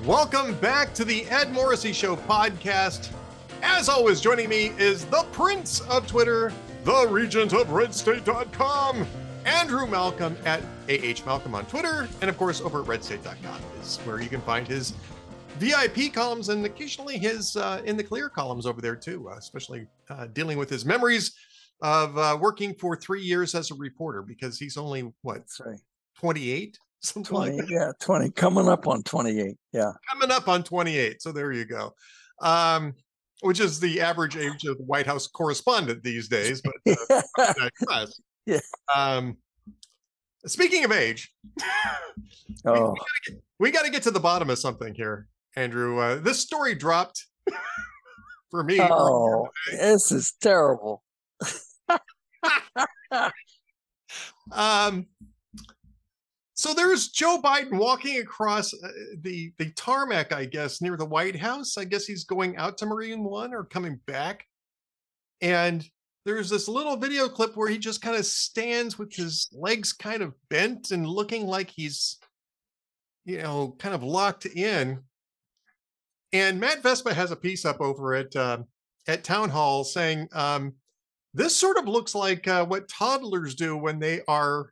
Welcome back to the Ed Morrissey Show podcast. As always, joining me is the Prince of Twitter, the Regent of RedState.com, Andrew Malcolm at AHMalcolm on Twitter, and of course over at RedState.com is where you can find his VIP columns and occasionally his In the Clear columns over there too, especially dealing with his memories of working for 3 years as a reporter, because he's only, what, 28? Something 20, like that. Yeah, 20, coming up on 28. Yeah. Coming up on 28. So there you go. Which is the average age of the White House correspondent these days. But Yeah. Speaking of age, we got to get to the bottom of something here, Andrew. This story dropped for me. Oh, this is terrible. So there's Joe Biden walking across the tarmac, I guess, near the White House. I guess he's going out to Marine One or coming back. And there's this little video clip where he just kind of stands with his legs kind of bent and looking like he's, kind of locked in. And Matt Vespa has a piece up over at Town Hall saying, this sort of looks like what toddlers do when they are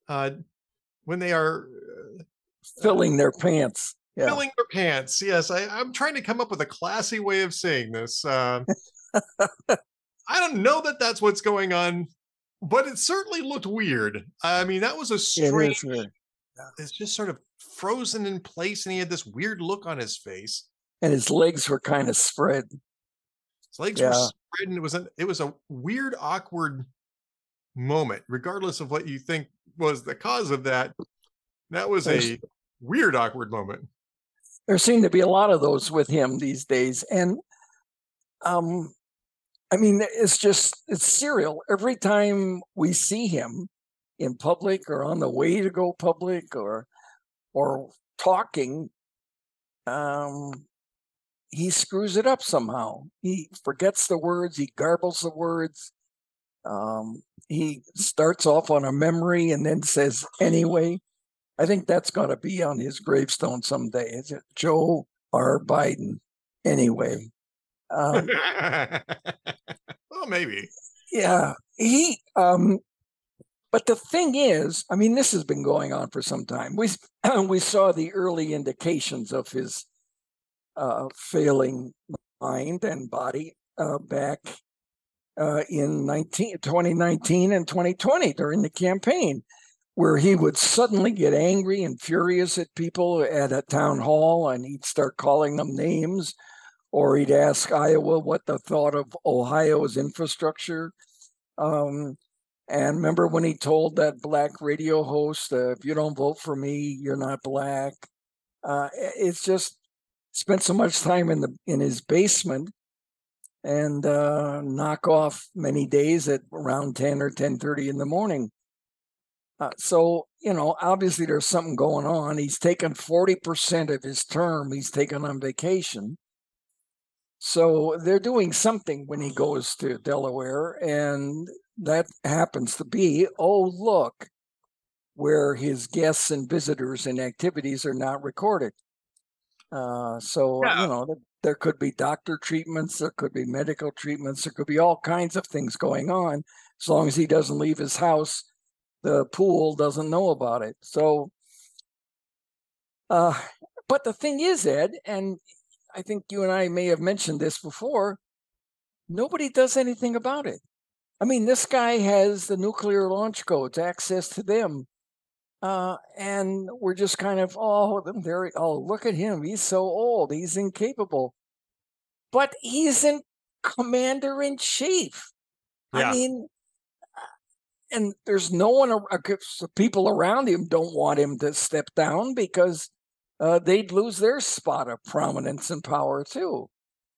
filling their pants. Yeah. Filling their pants. Yes, I'm trying to come up with a classy way of saying this. I don't know that that's what's going on, but it certainly looked weird. I mean, that was a strange. It is weird. It's just sort of frozen in place, and he had this weird look on his face. And his legs were kind of spread. His legs were spread, and it was a weird, awkward moment, regardless of what you think was the cause of that. That was a weird, awkward moment. There seem to be a lot of those with him these days. And I mean, it's serial. Every time we see him in public or on the way to go public or talking, he screws it up somehow. He forgets the words. He garbles the words. He starts off on a memory and then says, anyway. I think that's going to be on his gravestone someday. Is it Joe R. Biden? Anyway. Well, maybe. Yeah. But the thing is, I mean, this has been going on for some time. We saw the early indications of his failing mind and body back in 2019 and 2020 during the campaign, where he would suddenly get angry and furious at people at a town hall, and he'd start calling them names, or he'd ask Iowa what they thought of Ohio's infrastructure. And remember when he told that black radio host, if you don't vote for me, you're not black. It's just spent so much time in his basement and knock off many days at around 10 or 10:30 in the morning. So, obviously there's something going on. He's taken 40% of his term. He's taken on vacation. So they're doing something when he goes to Delaware. And that happens to be, look, where his guests and visitors and activities are not recorded. There could be doctor treatments. There could be medical treatments. There could be all kinds of things going on. As long as he doesn't leave his house, the pool doesn't know about it. So, but the thing is, Ed, and I think you and I may have mentioned this before, nobody does anything about it. I mean, this guy has the nuclear launch codes, access to them. And we're just kind of, look at him. He's so old. He's incapable. But he's in commander in chief. Yeah. I mean, and there's no one, people around him don't want him to step down because they'd lose their spot of prominence and power too.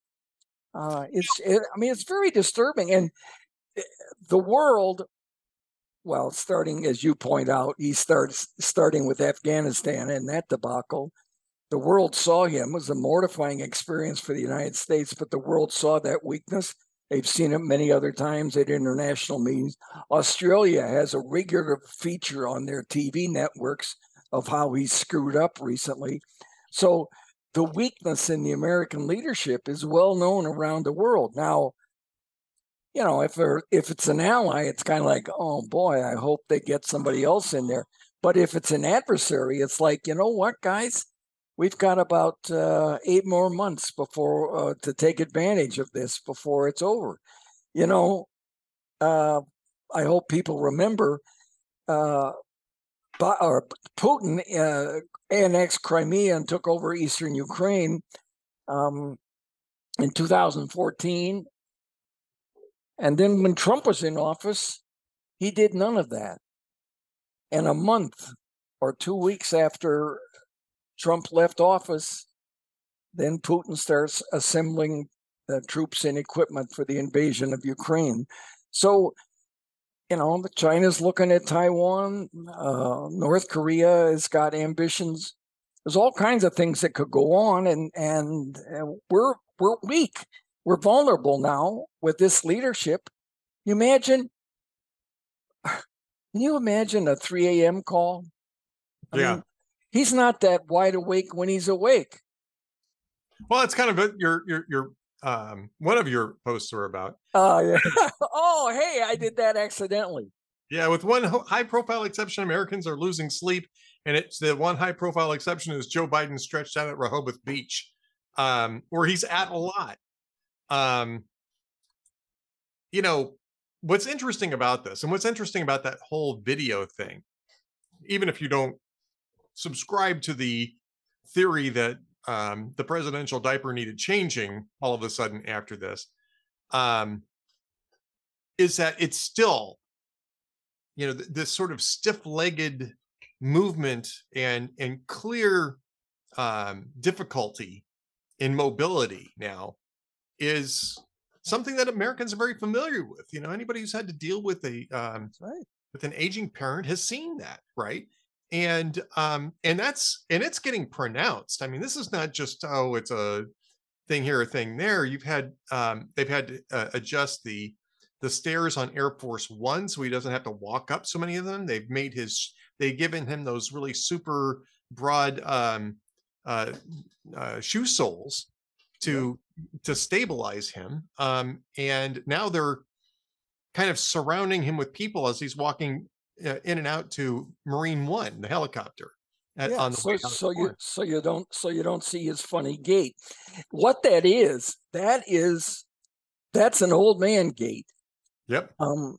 It's very disturbing. And the world, well, starting, as you point out, starting with Afghanistan and that debacle, the world saw him. It was a mortifying experience for the United States, but the world saw that weakness. They've seen it many other times at international meetings. Australia has a regular feature on their TV networks of how he screwed up recently. So the weakness in the American leadership is well known around the world. Now, if it's an ally, it's kind of like, oh boy, I hope they get somebody else in there. But if it's an adversary, it's like, you know what, guys, we've got about 8 more months before to take advantage of this before it's over. I hope people remember Putin annexed Crimea and took over eastern Ukraine in 2014. And then when Trump was in office, he did none of that. And a month or 2 weeks after Trump left office, then Putin starts assembling the troops and equipment for the invasion of Ukraine. So, China's looking at Taiwan. North Korea has got ambitions. There's all kinds of things that could go on, and we're weak. We're vulnerable now with this leadership. Can you imagine a 3 a.m. call? I mean, he's not that wide awake when he's awake. Well, it's kind of your one of your posts are about. Yeah. Oh, hey, I did that accidentally. Yeah, with one high-profile exception, Americans are losing sleep, and it's the one high-profile exception is Joe Biden stretched out at Rehoboth Beach, where he's at a lot. What's interesting about this, and what's interesting about that whole video thing, even if you don't subscribe to the theory that the presidential diaper needed changing all of a sudden after this, is that it's still, this sort of stiff-legged movement and clear difficulty in mobility now is something that Americans are very familiar with. Anybody who's had to deal with with an aging parent has seen that, right? And it's getting pronounced. I mean, this is not just, it's a thing here, a thing there. They've had to adjust the stairs on Air Force One so he doesn't have to walk up so many of them. They've given him those really super broad shoe soles to stabilize him. And now they're kind of surrounding him with people as he's walking in and out to Marine One, the helicopter. On the so you don't see his funny gait. What that's an old man gait. Yep.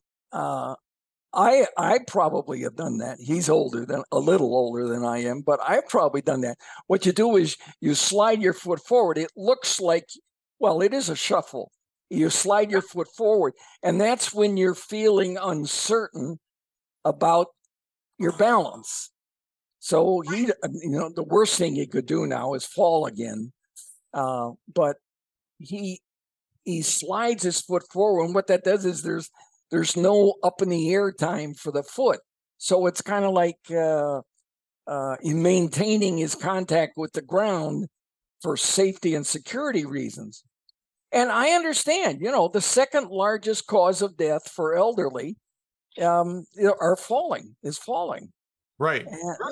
I probably have done that. He's a little older than I am, but I've probably done that. What you do is you slide your foot forward. It looks like, it is a shuffle. You slide your foot forward, and that's when you're feeling uncertain about your balance. So the worst thing he could do now is fall again. But he slides his foot forward, and what that does is there's no up in the air time for the foot. So it's kind of like in maintaining his contact with the ground for safety and security reasons. And I understand, the second largest cause of death for elderly is falling. Right.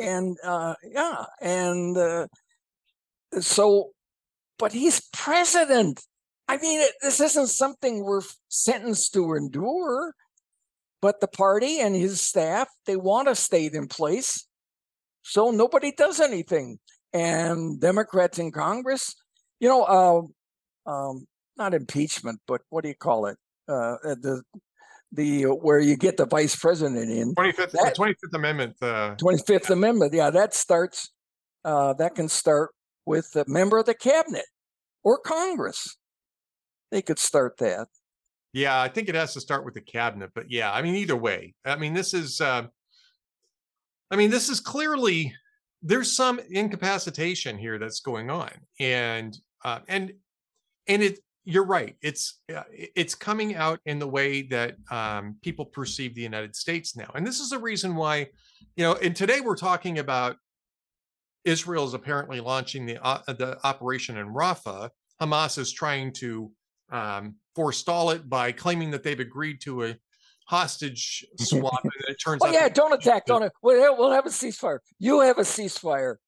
But he's president. I mean, this isn't something we're sentenced to endure, but the party and his staff, they want to stay in place. So nobody does anything. And Democrats in Congress, not impeachment, but what do you call it? The where you get the vice president in. 25th Amendment. 25th Amendment. Yeah, that can start with a member of the cabinet or Congress. They could start that. Yeah, I think it has to start with the cabinet, but yeah, I mean, either way, this is clearly, there's some incapacitation here that's going on, and you're right. It's coming out in the way that people perceive the United States now, and this is the reason why, and today we're talking about Israel is apparently launching the operation in Rafah. Hamas is trying to forestall it by claiming that they've agreed to a hostage swap, and it turns out. Don't attack. We'll have a ceasefire. You have a ceasefire.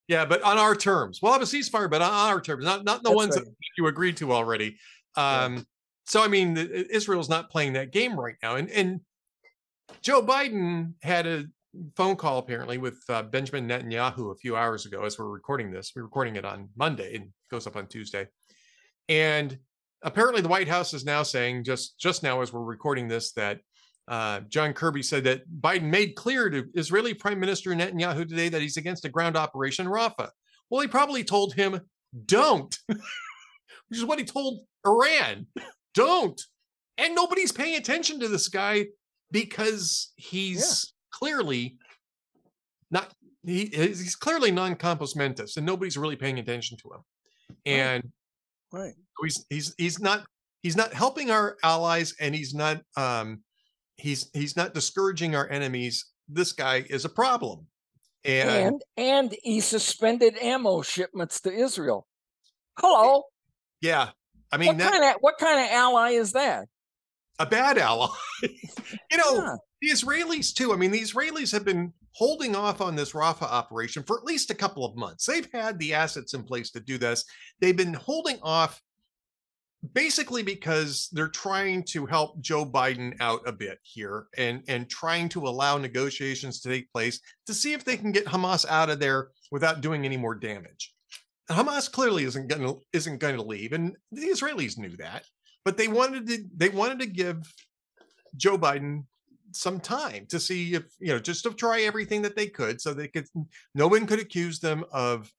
Yeah, but on our terms. We'll have a ceasefire, but on our terms, not the That's ones right. that you agreed to already. So I mean, Israel's not playing that game right now, and Joe Biden had a phone call apparently with Benjamin Netanyahu a few hours ago. As we're recording this, we're recording it on Monday and it goes up on Tuesday, and apparently the White House is now saying just now as we're recording this that John Kirby said that Biden made clear to Israeli Prime Minister Netanyahu today that he's against a ground operation Rafah. Well, he probably told him, don't, which is what he told Iran, don't. And nobody's paying attention to this guy because he's clearly not, he's clearly non-compos mentis and nobody's really paying attention to him. And he's not helping our allies, and he's not discouraging our enemies. This guy is a problem. And he suspended ammo shipments to Israel. Hello. Yeah. I mean, what kind of ally is that? A bad ally. The Israelis too. I mean, the Israelis have been holding off on this Rafah operation for at least a couple of months. They've had the assets in place to do this. They've been holding off basically because they're trying to help Joe Biden out a bit here and trying to allow negotiations to take place to see if they can get Hamas out of there without doing any more damage. Hamas clearly isn't going to leave, and the Israelis knew that, but they wanted to give Joe Biden some time to see if, just to try everything that they could, so they could, no one could accuse them of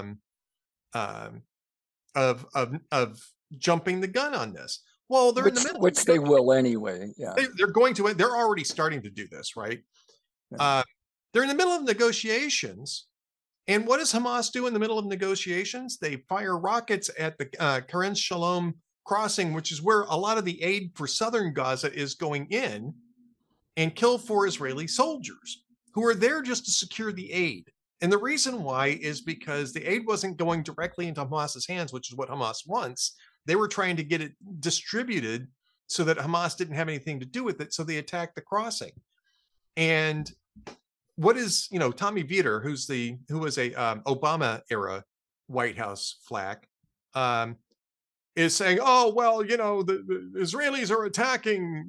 jumping the gun on this. Well, they're in the middle, which they will anyway. Yeah, they're going to. They're already starting to do this, right? Yeah. They're in the middle of negotiations, and what does Hamas do in the middle of negotiations? They fire rockets at the Keren Shalom crossing, which is where a lot of the aid for southern Gaza is going in, and kill 4 Israeli soldiers who are there just to secure the aid. And the reason why is because the aid wasn't going directly into Hamas's hands, which is what Hamas wants. They were trying to get it distributed so that Hamas didn't have anything to do with it. So they attacked the crossing. And what is, Tommy Vietor, who was a Obama era White House flack, is saying, oh, well, the Israelis are attacking,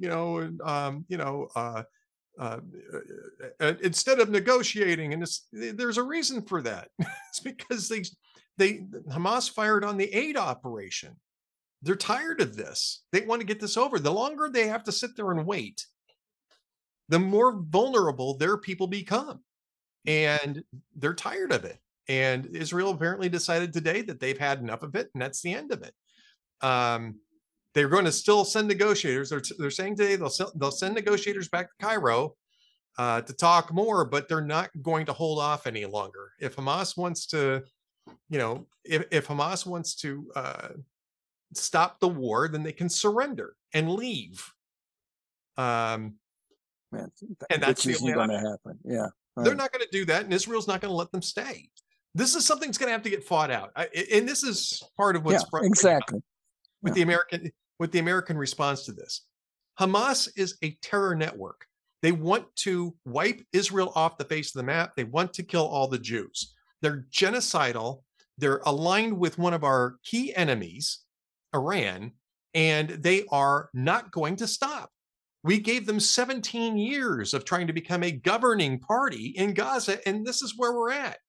instead of negotiating. And there's a reason for that. It's because Hamas fired on the aid operation. They're tired of this. They want to get this over. The longer they have to sit there and wait, the more vulnerable their people become. And they're tired of it. And Israel apparently decided today that they've had enough of it, and that's the end of it. They're going to still send negotiators. They're saying today they'll send negotiators back to Cairo to talk more, but they're not going to hold off any longer. If Hamas wants to, if Hamas wants to stop the war, then they can surrender and leave. And that's the only going to happen. Yeah, right. They're not going to do that, and Israel's not going to let them stay. This is something that's going to have to get fought out, and this is part of what's exactly with the American response to this. Hamas is a terror network. They want to wipe Israel off the face of the map. They want to kill all the Jews. They're genocidal. They're aligned with one of our key enemies, Iran, and they are not going to stop. We gave them 17 years of trying to become a governing party in Gaza, and this is where we're at.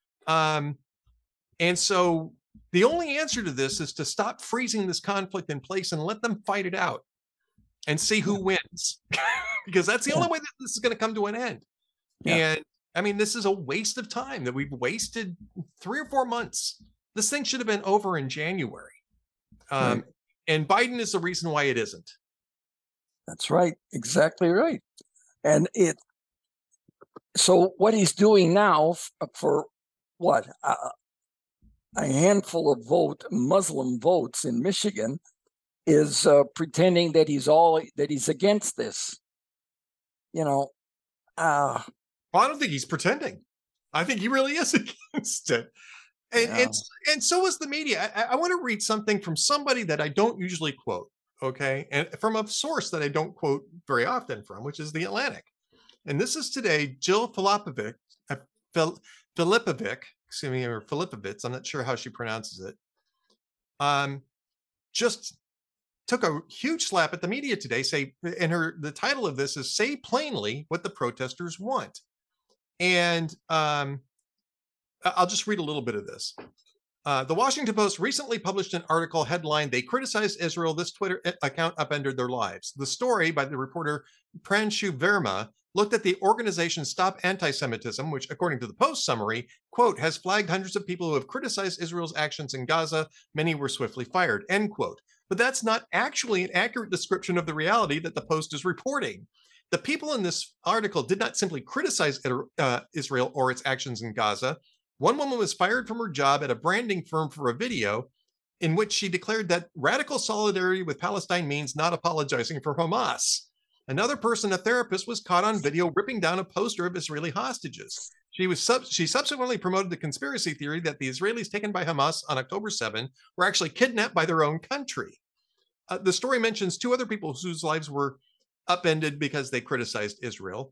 And so the only answer to this is to stop freezing this conflict in place and let them fight it out and see who wins, because that's the only way that this is going to come to an end. And I mean, this is a waste of time that we've wasted 3 or 4 months. This thing should have been over in January. And Biden is the reason why it isn't. That's right. Exactly right. And so what he's doing now for what? A handful of Muslim votes in Michigan is pretending that he's against this. I don't think he's pretending. I think he really is against it. And so is the media. I want to read something from somebody that I don't usually quote, okay? And from a source that I don't quote very often from, which is The Atlantic. And this is today, Jill Filipovic, or Filipovitz, I'm not sure how she pronounces it, just took a huge slap at the media today. The title of this is "Say Plainly What the Protesters Want." And I'll just read a little bit of this. The Washington Post recently published an article headlined, "They Criticized Israel. This Twitter account upended their lives." The story, by the reporter Pranshu Verma, looked at the organization Stop Anti-Semitism, which, according to the Post summary, quote, has flagged hundreds of people who have criticized Israel's actions in Gaza. Many were swiftly fired, end quote. But that's not actually an accurate description of the reality that the Post is reporting. The people in this article did not simply criticize Israel or its actions in Gaza. One woman was fired from her job at a branding firm for a video in which she declared that radical solidarity with Palestine means not apologizing for Hamas. Another person, a therapist, was caught on video ripping down a poster of Israeli hostages. She subsequently promoted the conspiracy theory that the Israelis taken by Hamas on October 7 were actually kidnapped by their own country. The story mentions two other people whose lives were upended because they criticized Israel.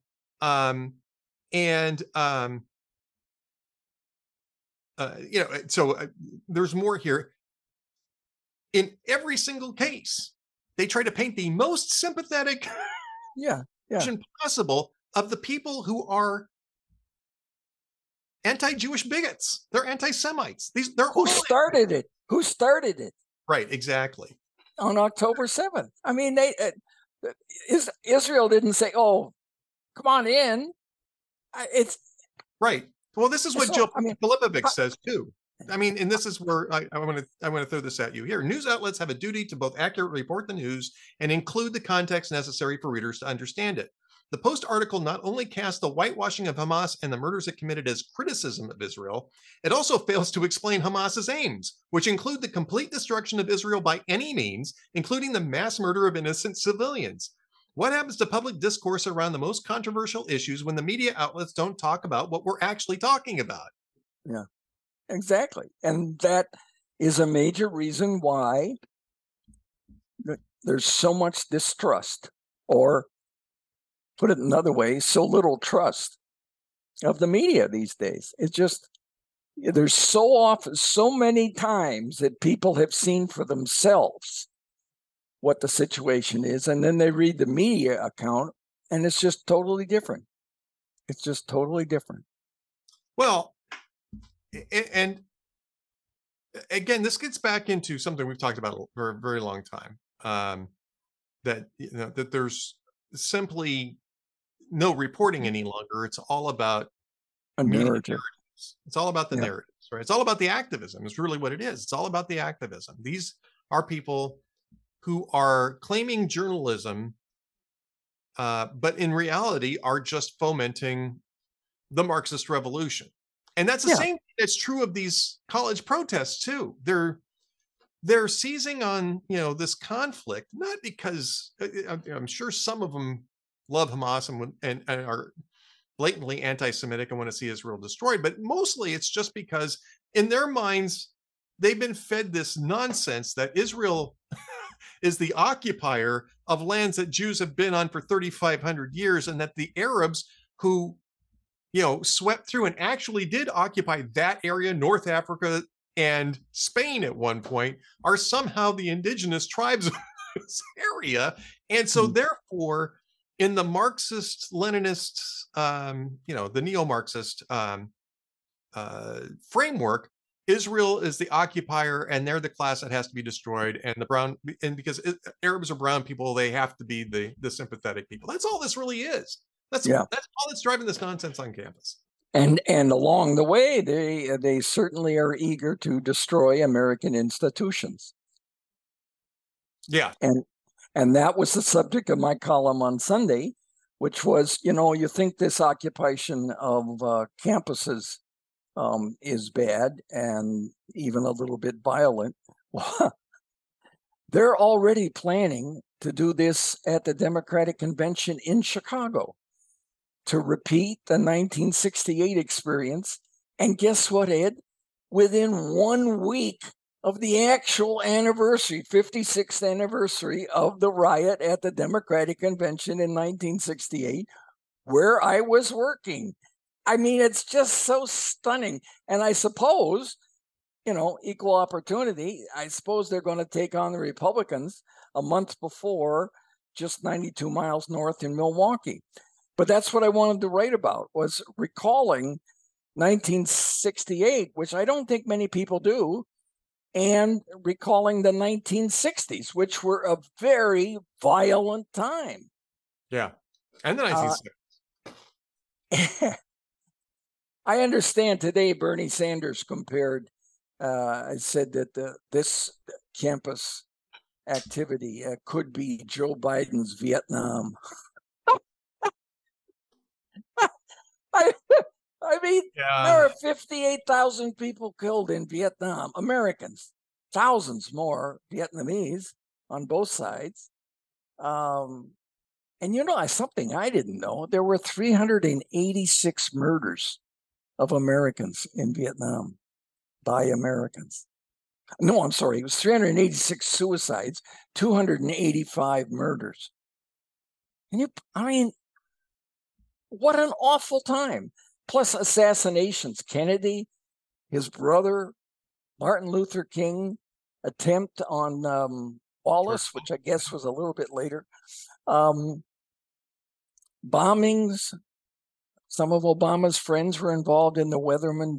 There's more here. In every single case, they try to paint the most sympathetic version possible of the people who are anti-Jewish bigots. They're anti-Semites. Who started it? Who started it? Right, exactly. On October 7th. I mean, Israel didn't say, "Oh, come on in." It's right. Well, this is what Joe Filipovich says too. I mean, and this is where I want to throw this at you here. News outlets have a duty to both accurately report the news and include the context necessary for readers to understand it. The Post article not only casts the whitewashing of Hamas and the murders it committed as criticism of Israel, it also fails to explain Hamas's aims, which include the complete destruction of Israel by any means, including the mass murder of innocent civilians. What happens to public discourse around the most controversial issues when the media outlets don't talk about what we're actually talking about? Yeah, exactly. And that is a major reason why there's so much distrust, or put it another way, so little trust of the media these days. It's just, there's so many times that people have seen for themselves what the situation is, and then they read the media account and it's just totally different. It's just totally different. Well, and again, this gets back into something we've talked about for a very long time, that there's simply no reporting any longer. It's all about a narrative. It's all about the narratives, right? It's all about the activism. It's really what it is. It's all about the activism. These are people who are claiming journalism, but in reality are just fomenting the Marxist revolution. And that's the same thing that's true of these college protests too. They're seizing on, this conflict, not because I'm sure some of them love Hamas and are blatantly anti-Semitic and want to see Israel destroyed, but mostly it's just because in their minds, they've been fed this nonsense that Israel is the occupier of lands that Jews have been on for 3,500 years, and that the Arabs who, swept through and actually did occupy that area, North Africa and Spain at one point, are somehow the indigenous tribes of this area. And so therefore, in the Marxist, Leninist, the neo-Marxist framework, Israel is the occupier and they're the class that has to be destroyed. And because Arabs are brown people, they have to be the sympathetic people. That's all this really is. That's all that's driving this nonsense on campus. And along the way, they certainly are eager to destroy American institutions. Yeah. And that was the subject of my column on Sunday, which was, you think this occupation of campuses is bad and even a little bit violent. Well, they're already planning to do this at the Democratic Convention in Chicago, to repeat the 1968 experience. And guess what, Ed? Within 1 week of the actual anniversary, 56th anniversary of the riot at the Democratic Convention in 1968, where I was working, I mean, it's just so stunning. And I suppose, equal opportunity, I suppose they're going to take on the Republicans a month before, just 92 miles north in Milwaukee. But that's what I wanted to write about, was recalling 1968, which I don't think many people do, and recalling the 1960s, which were a very violent time. Yeah. And the 1960s. I understand today Bernie Sanders compared, said that this campus activity could be Joe Biden's Vietnam. I mean, there are 58,000 people killed in Vietnam, Americans, thousands more Vietnamese on both sides. And something I didn't know, there were 386 murders of Americans in Vietnam by Americans. No, I'm sorry, it was 386 suicides, 285 murders. What an awful time. Plus assassinations. Kennedy, his brother, Martin Luther King, attempt on Wallace, which I guess was a little bit later. Bombings. Some of Obama's friends were involved in the Weatherman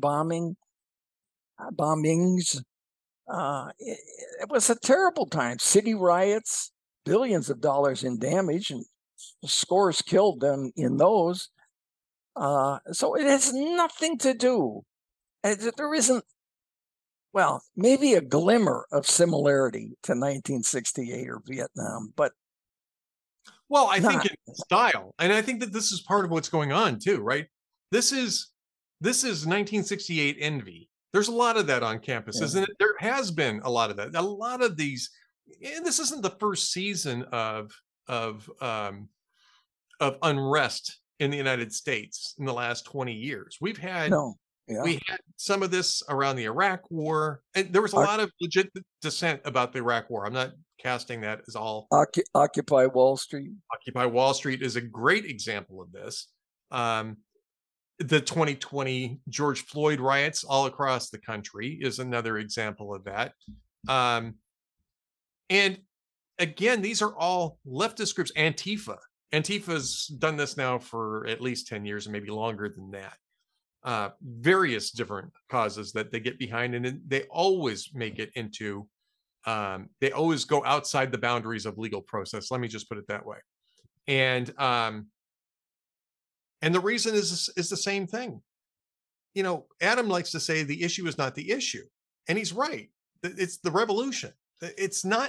bombings. It was a terrible time. City riots, billions of dollars in damage, and scores killed them in those. So it has nothing to do. There isn't, well, maybe a glimmer of similarity to 1968 or Vietnam, but well, I think in style, and I think that this is part of what's going on too, right? This is 1968 envy. There's a lot of that on campus, isn't it? There has been a lot of that. A lot of these, and this isn't the first season of unrest in the United States in the last 20 years. We've had we had some of this around the Iraq War, and there was a lot of legit dissent about the Iraq War. I'm not casting that as all. Occupy Wall Street. Occupy Wall Street is a great example of this. The 2020 George Floyd riots all across the country is another example of that. And again, these are all leftist groups. Antifa's done this now for at least 10 years and maybe longer than that. Various different causes that they get behind, and they always make it into, they always go outside the boundaries of legal process. Let me just put it that way. And the reason is the same thing. Adam likes to say the issue is not the issue. And he's right. It's the revolution. It's not,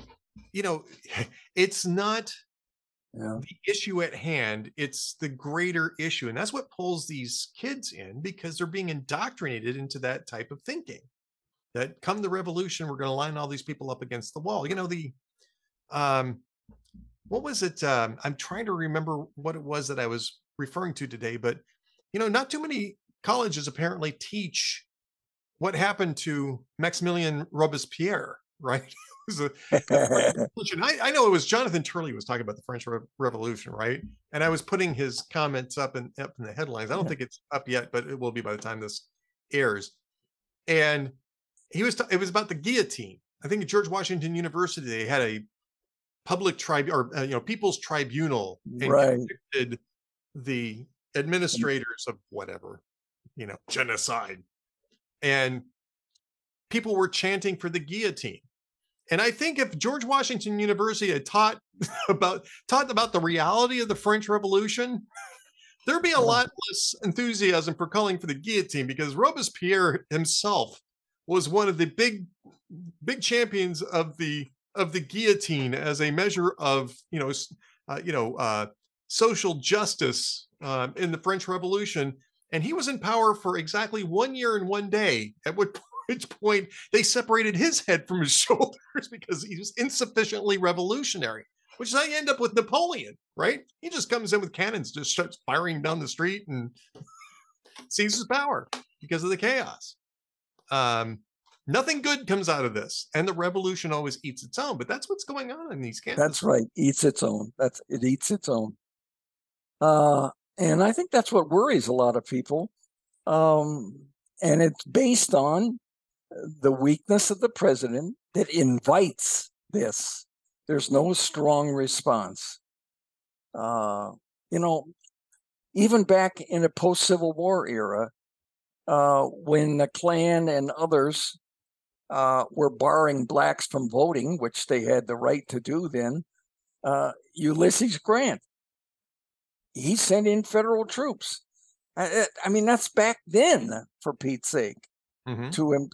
it's not the issue at hand. It's the greater issue. And that's what pulls these kids in, because they're being indoctrinated into that type of thinking. That come the revolution, we're going to line all these people up against the wall. What was it? I'm trying to remember what it was that I was referring to today, but not too many colleges apparently teach what happened to Maximilien Robespierre, right? I know it was Jonathan Turley who was talking about the French Revolution, right? And I was putting his comments up in the headlines. I don't think it's up yet, but it will be by the time this airs. And it was about the guillotine. I think at George Washington University they had a public tribunal, or people's tribunal, and convicted the administrators of whatever, genocide, and people were chanting for the guillotine. And I think if George Washington University had taught about the reality of the French Revolution, there'd be a lot less enthusiasm for calling for the guillotine, because Robespierre himself was one of the big champions of the guillotine as a measure of social justice in the French Revolution. And he was in power for exactly 1 year and 1 day, at which point they separated his head from his shoulders because he was insufficiently revolutionary, which is how you end up with Napoleon, right? He just comes in with cannons, just starts firing down the street and seizes power because of the chaos. Nothing good comes out of this, and the revolution always eats its own. But that's what's going on in these campuses. That's right, eats its own. It eats its own. And I think that's what worries a lot of people. And it's based on the weakness of the president that invites this. There's no strong response. Even back in the post-Civil War era, when the Klan and others were barring blacks from voting, which they had the right to do then, Ulysses Grant, he sent in federal troops. I mean, that's back then, for Pete's sake. Mm-hmm. To him,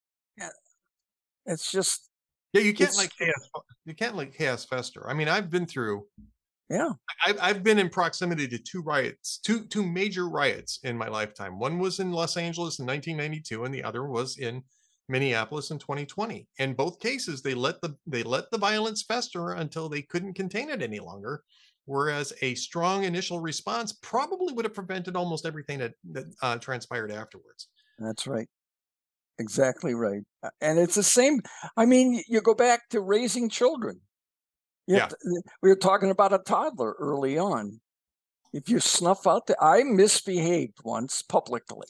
it's just you can't let chaos fester. I mean, I've been through. Yeah, I've been in proximity to two major riots in my lifetime. One was in Los Angeles in 1992, and the other was in Minneapolis in 2020. In both cases, they let the violence fester until they couldn't contain it any longer. Whereas a strong initial response probably would have prevented almost everything that transpired afterwards. That's right. Exactly right. And it's the same. I mean, you go back to raising children. We were talking about a toddler early on. If you snuff out I misbehaved once publicly,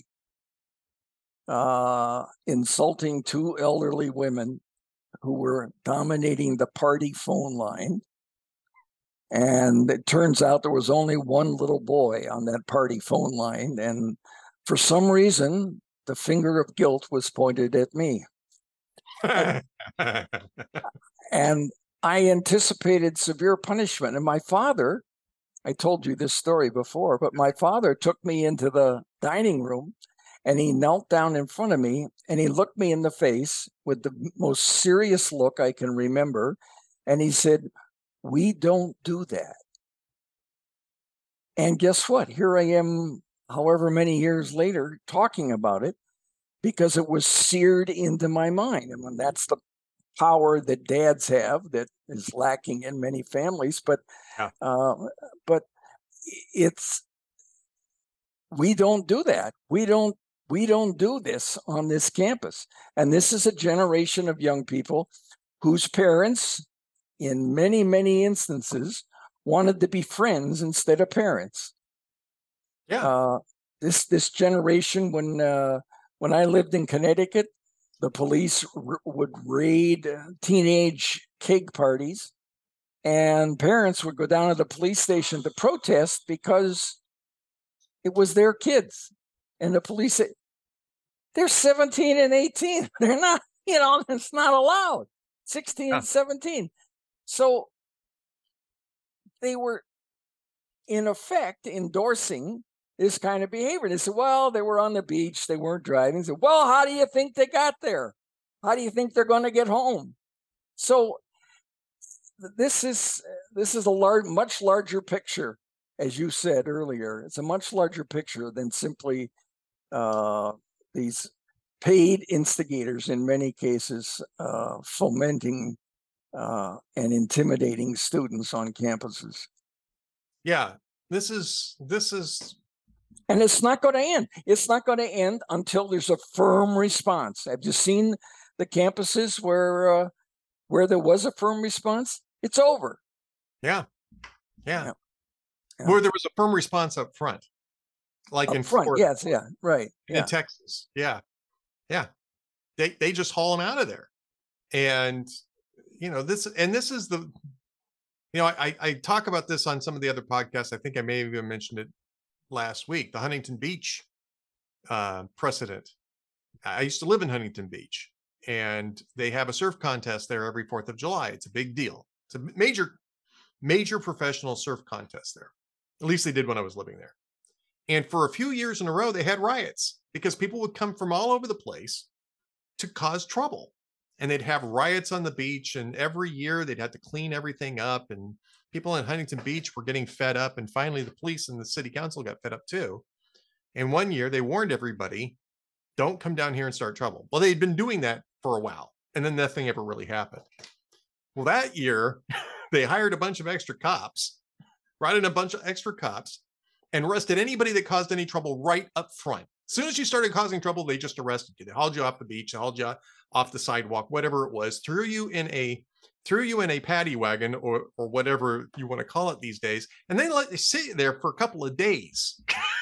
insulting two elderly women who were dominating the party phone line. And it turns out there was only one little boy on that party phone line. And for some reason, the finger of guilt was pointed at me. And I anticipated severe punishment. And my father, I told you this story before, but my father took me into the dining room and he knelt down in front of me and he looked me in the face with the most serious look I can remember. And he said, "We don't do that." And guess what? Here I am, however many years later, talking about it because it was seared into my mind. I mean, that's the power that dads have that is lacking in many families. But we don't do that. We don't do this on this campus. And this is a generation of young people whose parents, in many, many instances, wanted to be friends instead of parents. Yeah. This generation, when I lived in Connecticut, the police would raid teenage keg parties, and parents would go down to the police station to protest because it was their kids. And the police said, "They're 17 and 18. They're not, it's not allowed. 16 and 17. So they were, in effect, endorsing this kind of behavior. They said, well, they were on the beach. They weren't driving. They said, well, how do you think they got there? How do you think they're going to get home? So this is a much larger picture, as you said earlier. It's a much larger picture than simply these paid instigators, in many cases, fomenting and intimidating students on campuses. Yeah, this is, and it's not going to end. It's not going to end until there's a firm response. Have you seen the campuses where there was a firm response? It's over. Yeah. Where there was a firm response up front, like in Florida. Yes, right. In Texas, they just haul them out of there, and this is the, I talk about this on some of the other podcasts. I think I may have even mentioned it last week. The Huntington Beach precedent. I used to live in Huntington Beach, and they have a surf contest there every 4th of July. It's a big deal. It's a major professional surf contest there. At least they did when I was living there. And for a few years in a row, they had riots because people would come from all over the place to cause trouble. And they'd have riots on the beach, and every year they'd have to clean everything up, and people in Huntington Beach were getting fed up, and finally the police and the city council got fed up too. And one year they warned everybody, don't come down here and start trouble. Well, they'd been doing that for a while, and then nothing ever really happened. Well, that year they hired a bunch of extra cops, brought in a bunch of extra cops, and arrested anybody that caused any trouble right up front. As soon as you started causing trouble, they just arrested you. They hauled you off the beach, they hauled you off the sidewalk, whatever it was, threw you in a threw you in a paddy wagon or whatever you want to call it these days, and they let you sit there for a couple of days.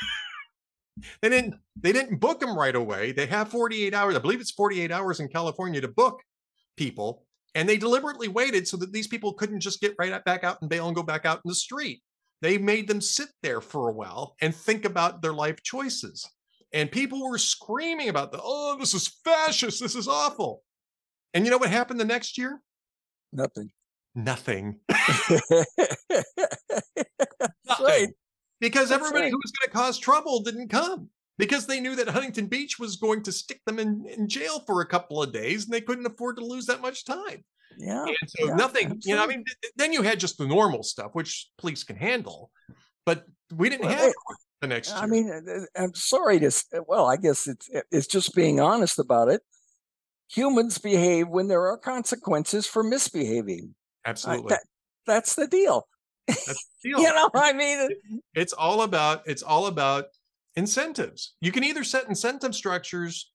They didn't book them right away. They have 48 hours. I believe it's 48 hours in California to book people. And they deliberately waited so that these people couldn't just get right back out and bail and go back out in the street. They made them sit there for a while and think about their life choices. And people were screaming about oh, this is fascist. This is awful. And you know what happened the next year? Nothing. Nothing. That's Nothing. right. Because That's everybody right. who was going to cause trouble didn't come. Because they knew that Huntington Beach was going to stick them in jail for a couple of days, and they couldn't afford to lose that much time. Yeah. And so yeah, nothing, absolutely. you know, I mean, then you had just the normal stuff, which police can handle, but we didn't have the next year. I mean, I'm sorry to, well, I guess it's just being honest about it. Humans behave when there are consequences for misbehaving. Absolutely. That's the deal. That's the deal. You know, I mean, it's all about incentives. You can either set incentive structures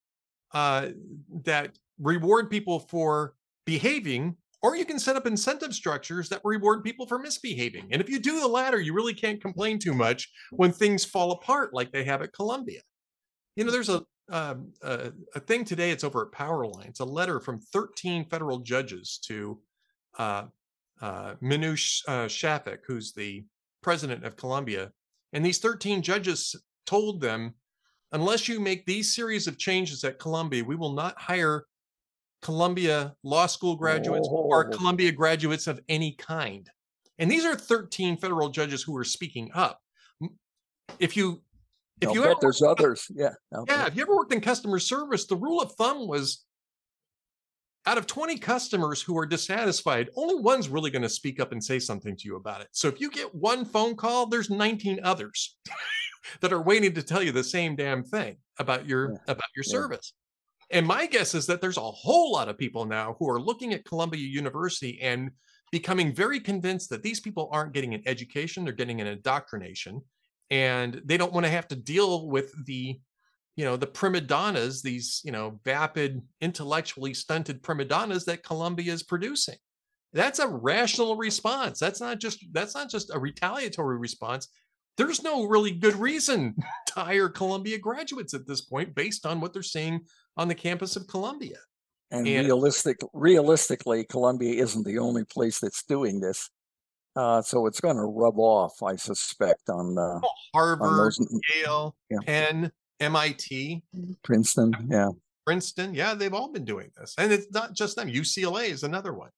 that reward people for behaving, or you can set up incentive structures that reward people for misbehaving. And if you do the latter, you really can't complain too much when things fall apart like they have at Columbia. You know, there's a thing today. It's over at Powerline. It's a letter from 13 federal judges to Minouche Shafik, who's the president of Columbia. And these 13 judges told them, unless you make these series of changes at Columbia, we will not hire Columbia law school graduates or Columbia graduates of any kind. And these are 13 federal judges who are speaking up. If you ever, there's others. Yeah. If you ever worked in customer service, the rule of thumb was out of 20 customers who are dissatisfied, only one's really going to speak up and say something to you about it. So if you get one phone call, there's 19 others that are waiting to tell you the same damn thing about your service. And my guess is that there's a whole lot of people now who are looking at Columbia University and becoming very convinced that these people aren't getting an education, they're getting an indoctrination, and they don't want to have to deal with the prima donnas, these, vapid, intellectually stunted prima donnas that Columbia is producing. That's a rational response. That's not just a retaliatory response. There's no really good reason to hire Columbia graduates at this point based on what they're seeing on the campus of Columbia. And realistically, Columbia isn't the only place that's doing this. So it's going to rub off, I suspect, on Harvard, Yale, Penn, MIT, Princeton. Princeton. Yeah, they've all been doing this. And it's not just them. UCLA is another one.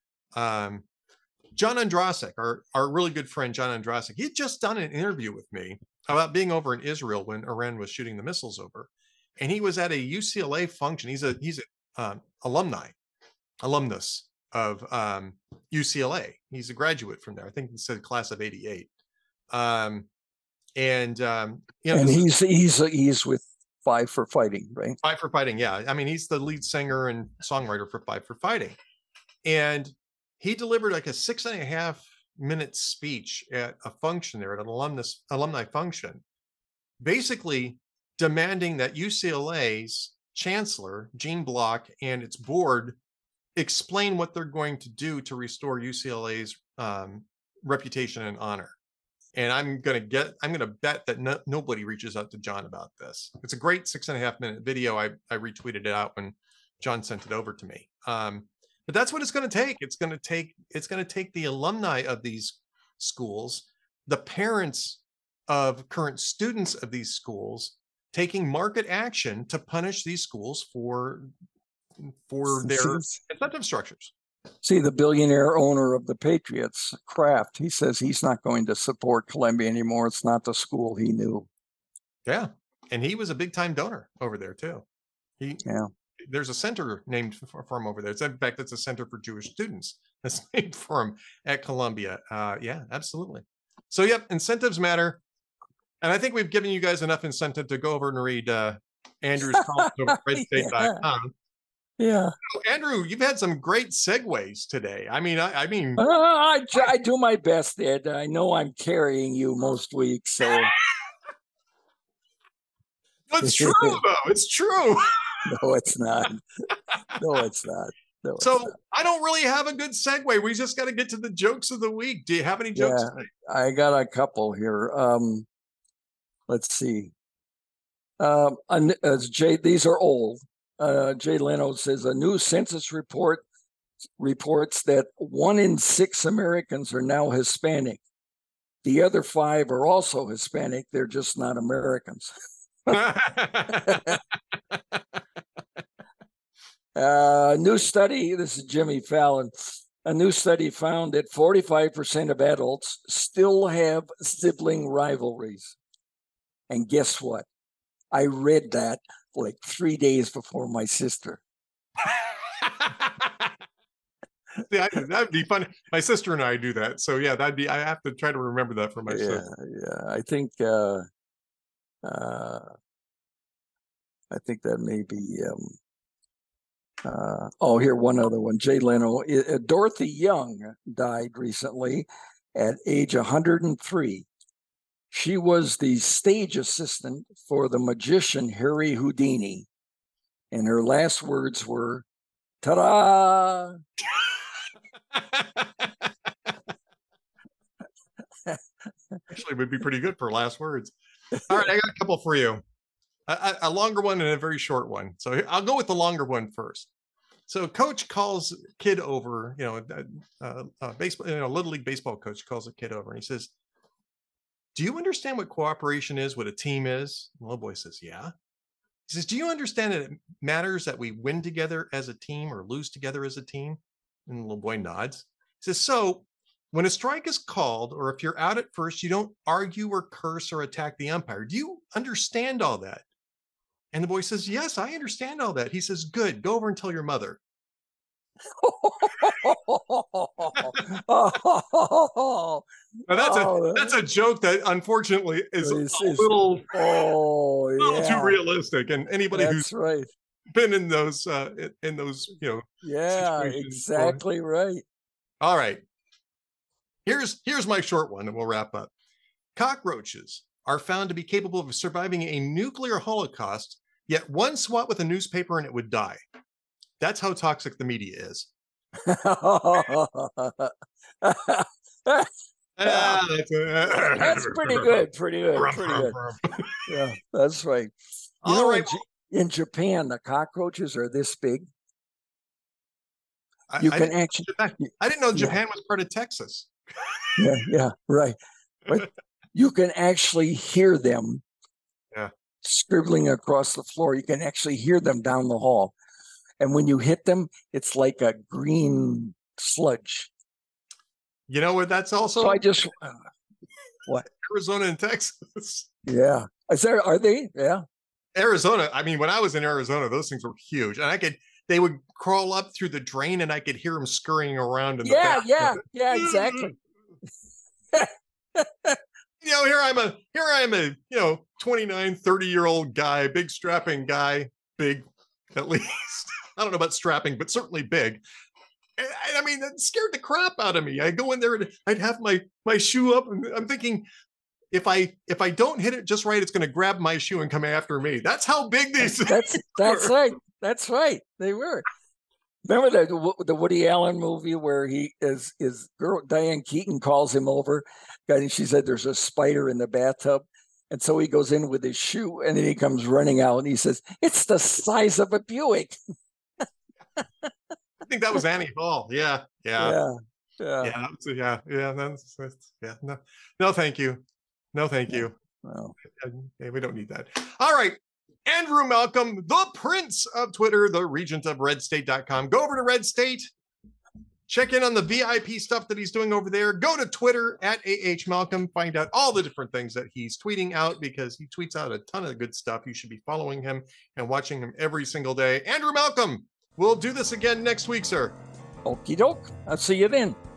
John Ondrasik, our really good friend, John Ondrasik, he had just done an interview with me about being over in Israel when Iran was shooting the missiles over. And he was at a UCLA function. He's a alumnus of UCLA. He's a graduate from there. I think he said class of 88. And he's with Five for Fighting, right? Five for Fighting, yeah. I mean, he's the lead singer and songwriter for Five for Fighting. And he delivered like a 6.5-minute speech at a function there, at an alumni function, basically demanding that UCLA's chancellor, Gene Block, and its board explain what they're going to do to restore UCLA's reputation and honor. And I'm going to bet that nobody reaches out to John about this. It's a great 6.5-minute video. I retweeted it out when John sent it over to me. But that's what it's going to take. It's going to take the alumni of these schools, the parents of current students of these schools, taking market action to punish these schools for their incentive structures. See, the billionaire owner of the Patriots, Kraft, he says he's not going to support Columbia anymore. It's not the school he knew. Yeah. And he was a big time donor over there too. There's a center named for him over there. In fact, it's a center for Jewish students that's named for him at Columbia. Yeah, absolutely. So, yep, incentives matter. And I think we've given you guys enough incentive to go over and read Andrew's column over redstate.com. Yeah. So, Andrew, you've had some great segues today. I do my best, Ed. I know I'm carrying you most weeks. So it's true, though. It's true. No, it's not. No, it's not. No, it's So not. I don't really have a good segue. We just got to get to the jokes of the week. Do you have any jokes? Yeah, I got a couple here. Let's see. Jay, these are old. Jay Leno says a new census report reports that 1 in 6 Americans are now Hispanic. The other 5 are also Hispanic. They're just not Americans. New study, this is Jimmy Fallon. A new study found that 45% of adults still have sibling rivalries. And guess what? I read that like 3 days before my sister. Yeah, that'd be fun. My sister and I do that. So yeah, I have to try to remember that for myself. Yeah. I think that may be here, one other one. Jay Leno. Dorothy Young died recently at age 103. She was the stage assistant for the magician Harry Houdini. And her last words were, ta-da! Actually, would be pretty good for last words. All right, I got a couple for you. A longer one and a very short one. So I'll go with the longer one first. So coach calls kid over, baseball, Little League baseball coach calls a kid over and he says, do you understand what cooperation is, what a team is? And the little boy says, yeah. He says, do you understand that it matters that we win together as a team or lose together as a team? And the little boy nods. He says, so when a strike is called, or if you're out at first, you don't argue or curse or attack the umpire. Do you understand all that? And the boy says, yes, I understand all that. He says, good, go over and tell your mother. Now that's a joke that unfortunately is a little too realistic. And anybody who's been in those yeah, exactly right. All right. Here's my short one, and we'll wrap up. Cockroaches are found to be capable of surviving a nuclear holocaust, yet one swat with a newspaper and it would die. That's how toxic the media is. That's pretty good. Pretty good. Yeah, that's right. All right. In Japan, the cockroaches are this big. I didn't know Japan was part of Texas. Yeah, right. But you can actually hear them scribbling across the floor. You can actually hear them down the hall. And when you hit them, it's like a green sludge. You know what? That's also. So I just what? Arizona and Texas. Yeah. Are they? Yeah. Arizona. I mean, when I was in Arizona, those things were huge, and they would crawl up through the drain, and I could hear them scurrying around in the back. Yeah, exactly. Here I am a 29, 30-year-old guy, big strapping guy, big at least. I don't know about strapping, but certainly big. I mean, that scared the crap out of me. I go in there and I'd have my shoe up, and I'm thinking, if I don't hit it just right, it's going to grab my shoe and come after me. That's how big these. That's right. That's right. They were. Remember the Woody Allen movie where his girl Diane Keaton calls him over, and she said there's a spider in the bathtub, and so he goes in with his shoe, and then he comes running out, and he says it's the size of a Buick. I think that was Annie Hall. Yeah. No, thank you. No, thank you. Well, we don't need that. All right. Andrew Malcolm, the prince of Twitter, the regent of redstate.com. Go over to Red State. Check in on the VIP stuff that he's doing over there. Go to Twitter at @AHMalcolm. Find out all the different things that he's tweeting out, because he tweets out a ton of good stuff. You should be following him and watching him every single day. Andrew Malcolm, we'll do this again next week, sir. Okie doke. I'll see you then.